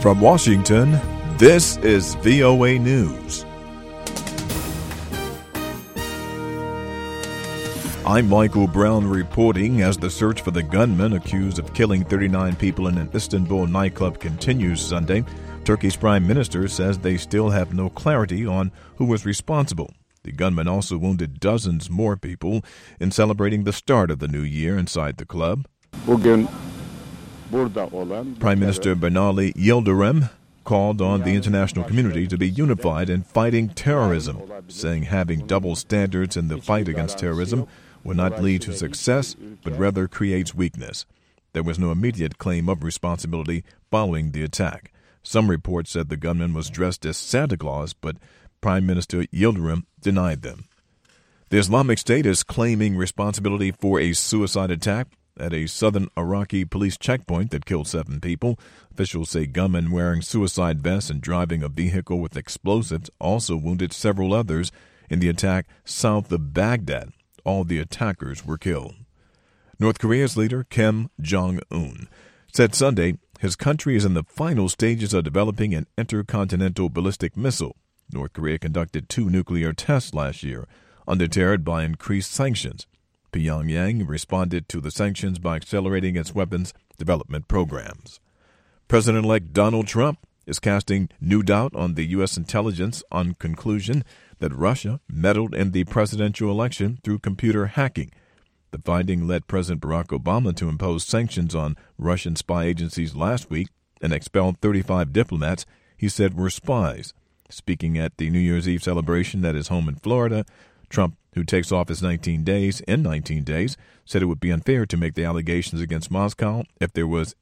From Washington, this is VOA News. I'm Michael Brown reporting as the search for the gunman accused of killing 39 people in an Istanbul nightclub continues Sunday. Turkey's prime minister says they still have no clarity on who was responsible. The gunman also wounded dozens more people in celebrating the start of the new year inside the club. Prime Minister Binali Yildirim called on the international community to be unified in fighting terrorism, saying having double standards in the fight against terrorism will not lead to success, but rather creates weakness. There was no immediate claim of responsibility following the attack. Some reports said the gunman was dressed as Santa Claus, but Prime Minister Yildirim denied them. The Islamic State is claiming responsibility for a suicide attack at a southern Iraqi police checkpoint that killed 7 people. Officials say gunmen wearing suicide vests and driving a vehicle with explosives also wounded several others in the attack south of Baghdad. All the attackers were killed. North Korea's leader, Kim Jong-un, said Sunday his country is in the final stages of developing an intercontinental ballistic missile. North Korea conducted 2 nuclear tests last year, undeterred by increased sanctions. Pyongyang responded to the sanctions by accelerating its weapons development programs. President-elect Donald Trump is casting new doubt on the U.S. intelligence on conclusion that Russia meddled in the presidential election through computer hacking. The finding led President Barack Obama to impose sanctions on Russian spy agencies last week and expelled 35 diplomats he said were spies. Speaking at the New Year's Eve celebration at his home in Florida, Trump, who takes office 19 days, said it would be unfair to make the allegations against Moscow if there was